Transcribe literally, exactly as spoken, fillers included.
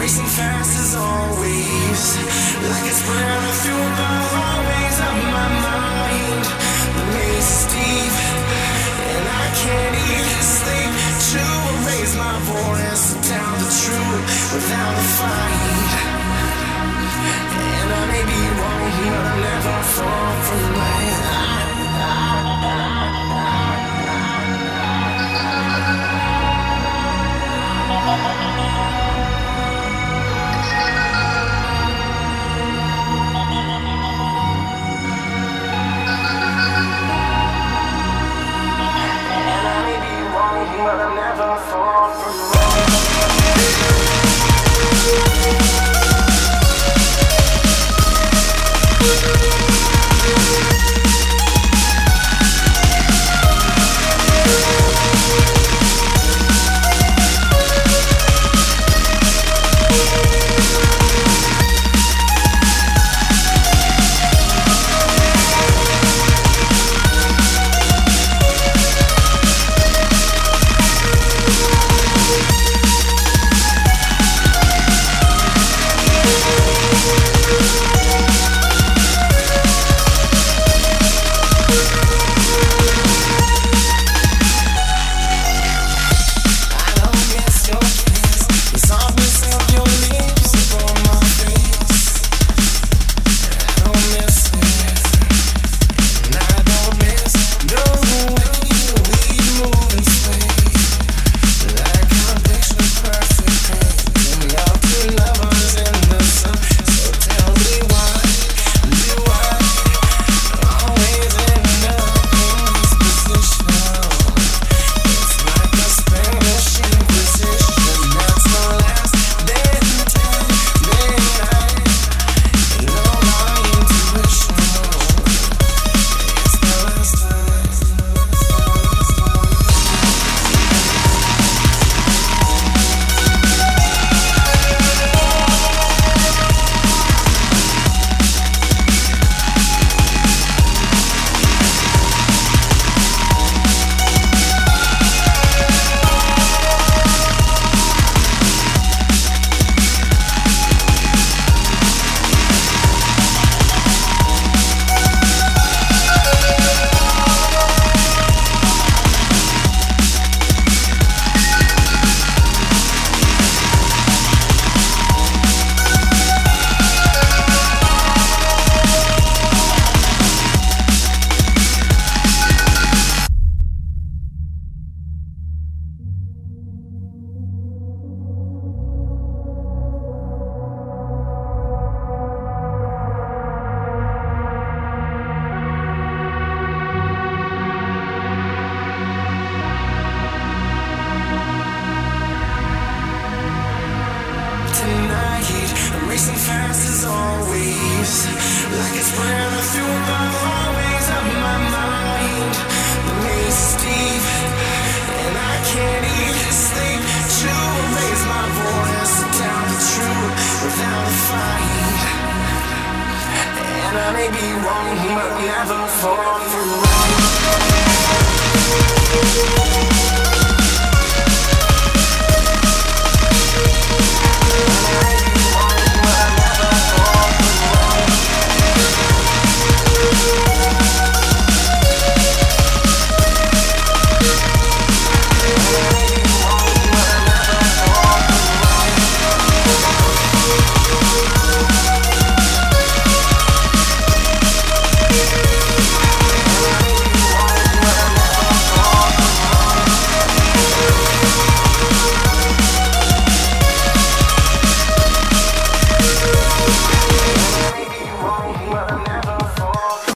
racing fast as always, like it's burning through the hallways of my mind. The maze is deep, and I can't even sleep. To raise my voice, to tell the truth without a fight. And I may be wrong, but I'll never fall from right. But I'll never fall from racing fast as always, like it's burning through the hallways of my mind. The maze is deep, and I can't even sleep. To raise my voice, to tell the truth without a fight. And I may be wrong, but never fall for right.